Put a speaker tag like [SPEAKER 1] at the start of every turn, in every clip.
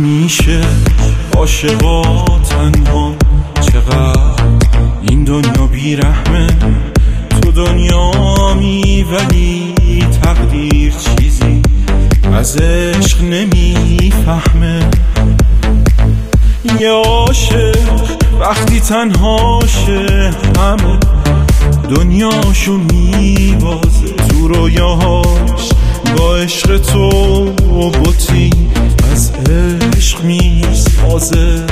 [SPEAKER 1] همیشه عاشقا تنها، چقدر این دنیا بیرحمه. تو دنیامی ولی تقدیر چیزی از عشق نمیفهمه. یه عاشق وقتی تنهاشه همه دنیاشو میبازه، تو رویاهاش با عشق تو بطی از عشق میسازه.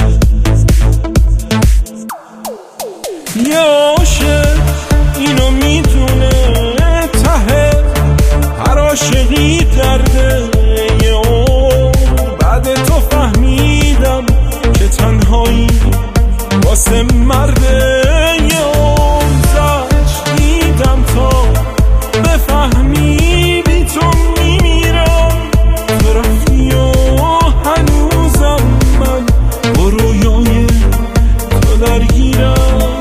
[SPEAKER 1] یه عاشق اینو میدونه ته هر عاشقی درده. یه بعد تو فهمیدم که تنهایی واسه مرده. یه زج دیدم تا بفهمی بی تو میمیرم. تو رفتی و هنوزم من با رویای تو درگیرم.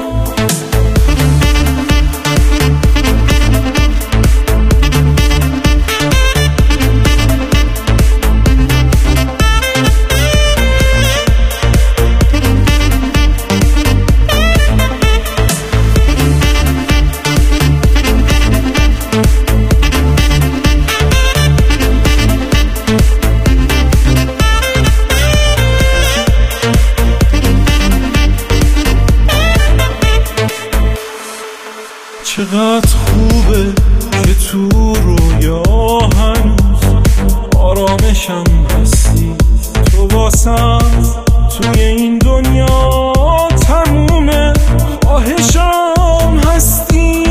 [SPEAKER 1] چقدر خوبه که تو رویا هنوز آرامشم هستی. تو واسم توی این دنیا تمومه خواهشم هستی.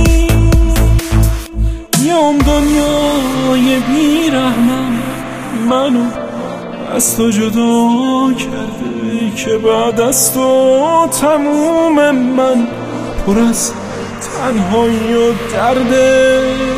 [SPEAKER 1] یه دنیای بیرحمم منو از تو جدا کرده، که بعد از تو تموم من پر از تنهایی و درده.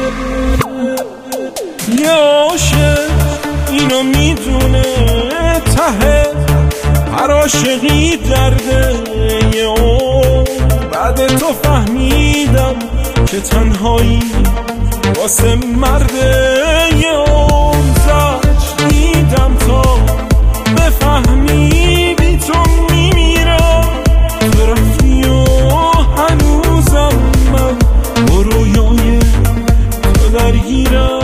[SPEAKER 1] یه عاشق اینو میدونه ته هر عاشقی درده. یه بعد تو فهمیدم که تنهایی واسه مرده. یه زج دیدم تا بفهمی بی تو میمیرم. تو رفتی و هنوزم من با رویای تو درگیرم.